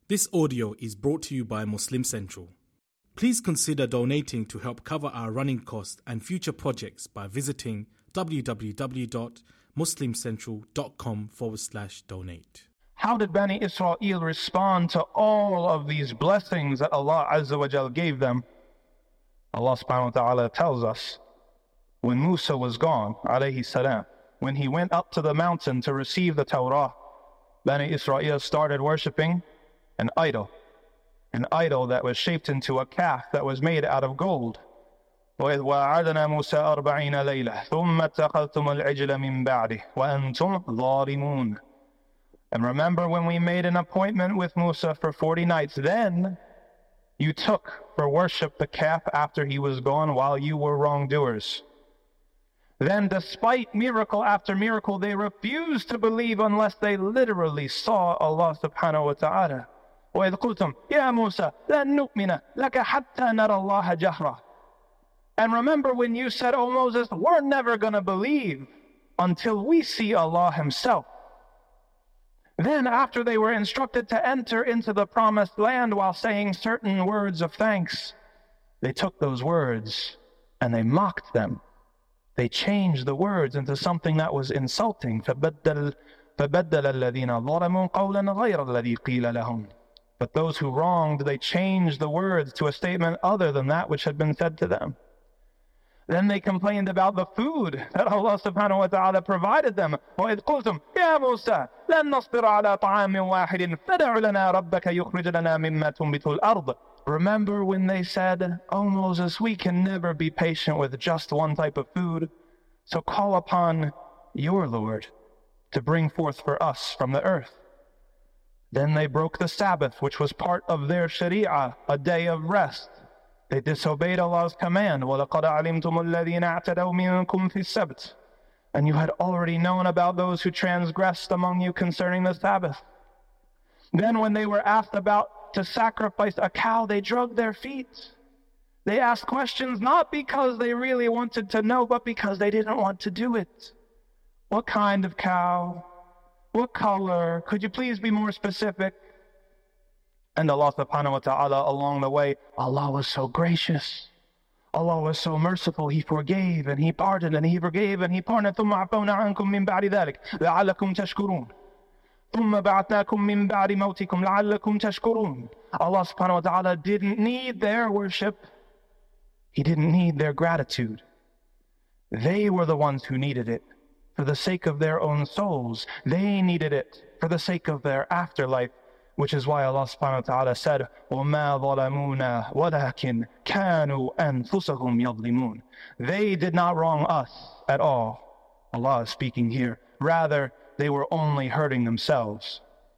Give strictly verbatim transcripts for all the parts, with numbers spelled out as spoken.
This audio is brought to you by Muslim Central. Please consider donating to help cover our running costs and future projects by visiting www.muslimcentral.com forward slash donate. How did Bani Israel respond to all of these blessings that Allah Azza wa Jal gave them? Allah subhanahu wa ta'ala tells us, when Musa was gone, alayhi salam, when he went up to the mountain to receive the Torah, Bani Israel started worshipping an idol, an idol that was shaped into a calf that was made out of gold. وَإِذْ وَعَدْنَا مُوسَى أَرْبَعِينَ لَيْلَةً ثُمَّ اتَّخَذْتُمُ الْعِجْلَ مِنْ بَعْدِهِ وَأَنْتُمْ ظَالِمُونَ. And remember when we made an appointment with Musa for forty nights, then you took for worship the calf after he was gone while you were wrongdoers. Then despite miracle after miracle, they refused to believe unless they literally saw Allah subhanahu wa ta'ala. وَإِذْ قُلْتُمْ يَا مُوسَى لَن نُؤْمِنَ لَكَ حَتَّى نَرَى اللَّهَ جَهْرًا. And remember when you said, "Oh Moses, we're never going to believe until we see Allah Himself." Then after they were instructed to enter into the promised land while saying certain words of thanks, they took those words and they mocked them. They changed the words into something that was insulting. فَبَدَّلَ الَّذِينَ ظَلَمُوا قَوْلًا غَيْرَ الَّذِي قِيلَ لَهُمْ. But those who wronged, they changed the words to a statement other than that which had been said to them. Then they complained about the food that Allah subhanahu wa ta'ala provided them. وَإِذْ قُلْتُمْ يَا مُوسَى لَن نَصْبِرَ عَلَى طَعَامٍ وَاحِدٍ فَدَعُ لَنَا رَبَّكَ يُخْرِجْ لَنَا مِمَّا تُنْبِتُ الْأَرْضُ. Remember when they said, "Oh Moses, we can never be patient with just one type of food, so call upon your Lord to bring forth for us from the earth." Then they broke the Sabbath, which was part of their Sharia, a day of rest. They disobeyed Allah's command. وَلَقَدْ عَلِمْتُمُ الَّذِينَ اعْتَدَوْا مِنْكُمْ فِي السَّبْتِ. And you had already known about those who transgressed among you concerning the Sabbath. Then when they were asked about to sacrifice a cow, they drug their feet. They asked questions not because they really wanted to know, but because they didn't want to do it. What kind of cow? What color? Could you please be more specific? And Allah subhanahu wa ta'ala along the way, Allah was so gracious. Allah was so merciful. He forgave and He pardoned and He forgave and He pardoned. ثُمَّ عَفَوْنَا عَنْكُمْ مِنْ بَعْدِ ذَلِكَ لَعَلَّكُمْ تَشْكُرُونَ ثُمَّ بَعَثْنَاكُمْ مِنْ بَعْدِ مَوْتِكُمْ لَعَلَّكُمْ تَشْكُرُونَ. Allah subhanahu wa ta'ala didn't need their worship. He didn't need their gratitude. They were the ones who needed it for the sake of their own souls. They needed it for the sake of their afterlife, which is why Allah subhanahu wa ta'ala said, وَمَا ظَلَمُونَا وَلَكِنْ كَانُوا أَنفُسَهُمْ يَظْلِمُونَ. They did not wrong us at all. Allah is speaking here. Rather, they were only hurting themselves.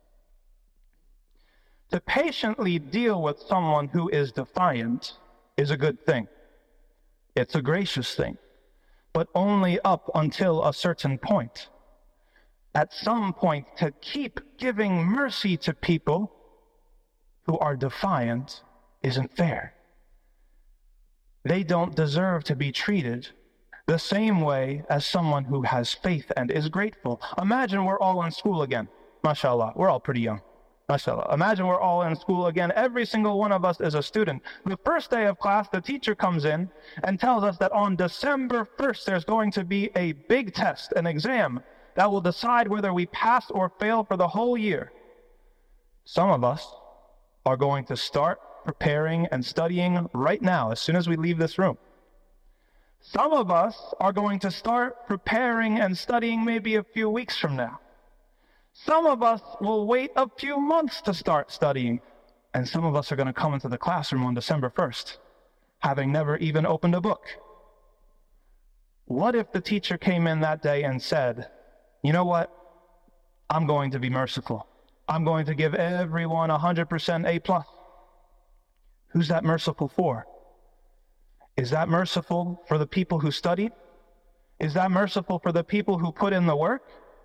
To patiently deal with someone who is defiant is a good thing. It's a gracious thing, but only up until a certain point. At some point, to keep giving mercy to people who are defiant isn't fair. They don't deserve to be treated the same way as someone who has faith and is grateful. Imagine we're all in school again. MashaAllah, we're all pretty young. MashaAllah. Imagine we're all in school again. Every single one of us is a student. The first day of class, the teacher comes in and tells us that on December first, there's going to be a big test, an exam, that will decide whether we pass or fail for the whole year. Some of us are going to start preparing and studying right now, as soon as we leave this room. Some of us are going to start preparing and studying maybe a few weeks from now. Some of us will wait a few months to start studying, and some of us are going to come into the classroom on December first, having never even opened a book. What if the teacher came in that day and said, "You know what? I'm going to be merciful. I'm going to give everyone one hundred percent A plus." Who's that merciful for? Is that merciful for the people who studied? Is that merciful for the people who put in the work?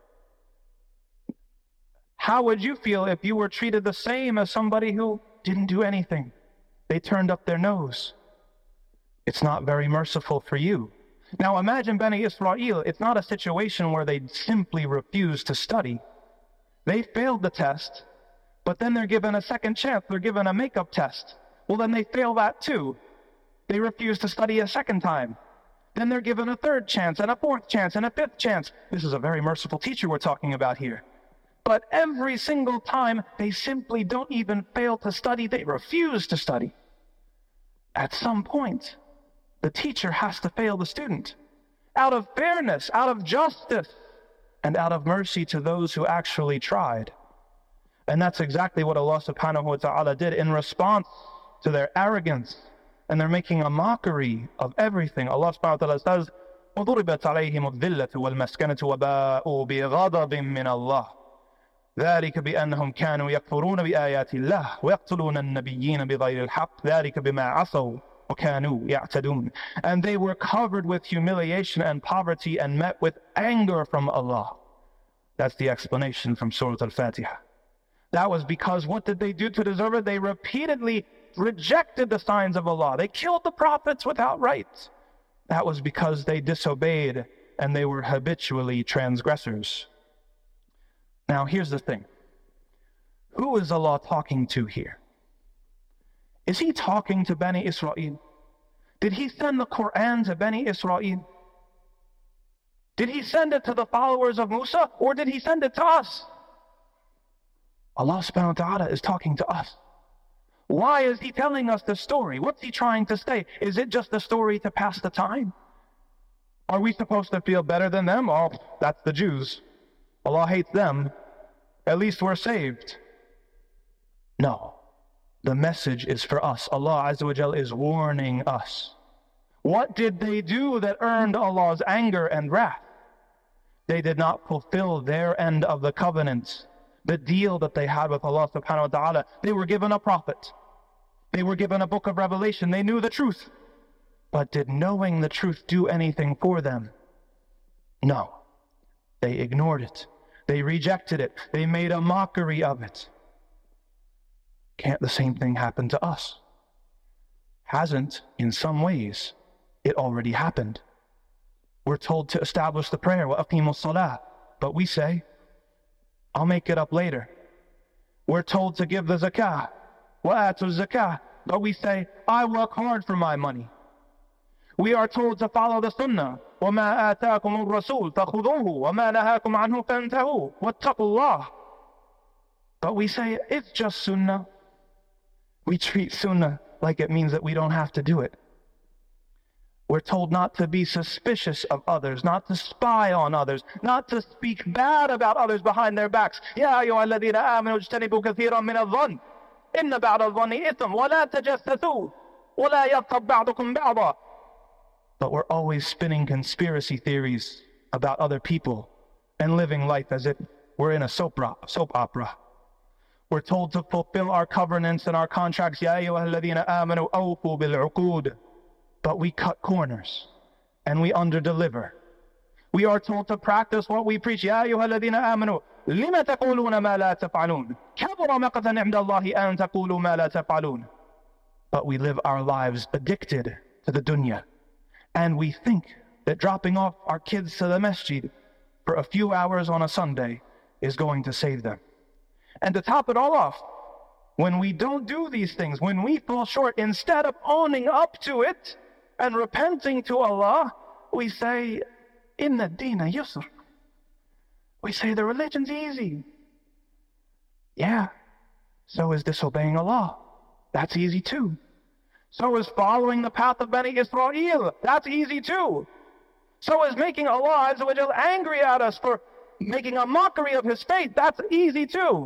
How would you feel if you were treated the same as somebody who didn't do anything? They turned up their nose. It's not very merciful for you. Now imagine Bani Israel. It's not a situation where they simply refused to study. They failed the test. But then they're given a second chance. They're given a makeup test. Well, then they fail that too. They refuse to study a second time. Then they're given a third chance and a fourth chance and a fifth chance. This is a very merciful teacher we're talking about here. But every single time, they simply don't even fail to study. They refuse to study. At some point, the teacher has to fail the student. Out of fairness, out of justice, and out of mercy to those who actually tried. And that's exactly what Allah subhanahu wa ta'ala did in response to their arrogance. And they're making a mockery of everything. Allah subhanahu wa ta'ala says, وَضُرِبَتْ عَلَيْهِمُ الذِّلَّةُ وَالْمَسْكَنَةُ وَبَاءُوا بِغَضَبٍ مِّنَ اللَّهِ ذلك بأنهم كانوا يكفرون بآيات الله ويقتلون النبيين بغير الحق ذلك بما عصوا وكانوا يعتدون. And they were covered with humiliation and poverty and met with anger from Allah. That's the explanation from Surah Al-Fatiha. That was because what did they do to deserve it? They repeatedly rejected the signs of Allah. They killed the prophets without right. That was because they disobeyed and they were habitually transgressors. Now, here's the thing. Who is Allah talking to here? Is He talking to Bani Israel? Did He send the Quran to Bani Israel? Did He send it to the followers of Musa, or did He send it to us? Allah subhanahu wa ta'ala is talking to us. Why is He telling us the story? What's He trying to say? Is it just a story to pass the time? Are we supposed to feel better than them? Oh, that's the Jews. Allah hates them. At least we're saved. No. The message is for us. Allah Azza wa Jal is warning us. What did they do that earned Allah's anger and wrath? They did not fulfill their end of the covenant, the deal that they had with Allah subhanahu wa ta'ala. They were given a prophet. They were given a book of revelation. They knew the truth. But did knowing the truth do anything for them? No. They ignored it. They rejected it. They made a mockery of it. Can't the same thing happen to us? Hasn't, in some ways. It already happened. We're told to establish the prayer, وَأَقِيمُوا الصَّلَاةِ, but we say, I'll make it up later. We're told to give the zakah, وَآتُوا الزَّكَاةِ, but we say, I work hard for my money. We are told to follow the sunnah, وَمَا آتَاكُمُ الرَّسُولُ فَخُذُوهُ وَمَا نَهَاكُمْ عَنْهُ فَانْتَهُوا وَاتَّقُوا اللَّهِ. But we say, it's just sunnah. We treat sunnah like it means that we don't have to do it. We're told not to be suspicious of others, not to spy on others, not to speak bad about others behind their backs. يَا أَيُّهَا الَّذِينَ آمَنُوا اجْتَنِبُوا كَثِيرًا مِنَ الظَّنِّ إِنَّ بَعْضَ الظَّنِّ إِثْمٌ وَلَا تَجَسَّسُوا وَلَا يَغْتَبْ بَعْضُكُمْ بَعْضًا. But we're always spinning conspiracy theories about other people and living life as if we're in a soap opera. We're told to fulfill our covenants and our contracts. يَا أَيُّهَا الَّذِينَ آمَنُوا أَوْفُوا بِالْعُقُودِ. But we cut corners and we underdeliver. We are told to practice what we preach. يَا أَيُّهَا الَّذِينَ آمَنُوا لِمَ تَقُولُونَ مَا لَا تَفْعَلُونَ كَبُرَ مَقْتًا عِندَ اللَّهِ أَن تَقُولُوا مَا لَا تَفْعَلُونَ. But we live our lives addicted to the dunya. And we think that dropping off our kids to the masjid for a few hours on a Sunday is going to save them. And to top it all off, when we don't do these things, when we fall short, instead of owning up to it and repenting to Allah, we say, Inna Deena Yusr. We say the religion's easy. Yeah, so is disobeying Allah. That's easy too. So is following the path of Bani Israel. That's easy too. So is making Allah Azza wa Jal angry at us for making a mockery of His faith. That's easy too.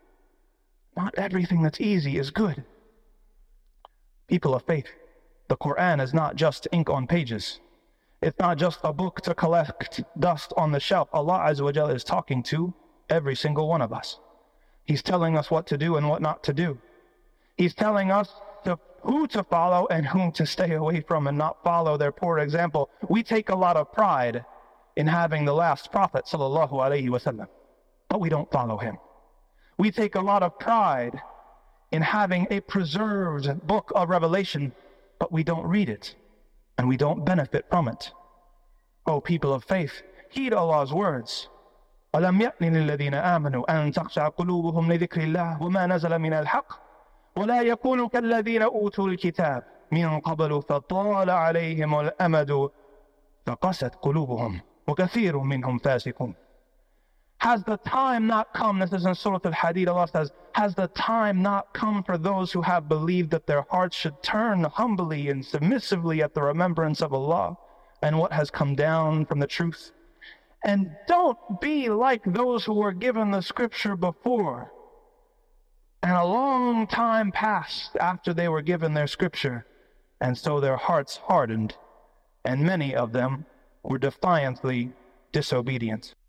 Not everything that's easy is good. People of faith, the Quran is not just ink on pages. It's not just a book to collect dust on the shelf. Allah Azza wa Jal is talking to every single one of us. He's telling us what to do and what not to do. He's telling us to who to follow and whom to stay away from and not follow their poor example. We take a lot of pride in having the last prophet, sallallahu alaihi wasallam, but we don't follow him. We take a lot of pride in having a preserved book of Revelation, but we don't read it and we don't benefit from it. Oh, people of faith, heed Allah's words. ألم يأن للذين آمنوا أن تخشع قلوبهم لذكر الله وما نزل من الحق ولا يكونوا كالذين أوتوا الكتاب من قبل فطال عليهم الأمد فقست قلوبهم وكثير منهم فاسقون. Has the time not come, this is in Surah Al-Hadid, Allah says, has the time not come for those who have believed that their hearts should turn humbly and submissively at the remembrance of Allah and what has come down from the truth? And don't be like those who were given the scripture before, and a long time passed after they were given their scripture, and so their hearts hardened, and many of them were defiantly disobedient.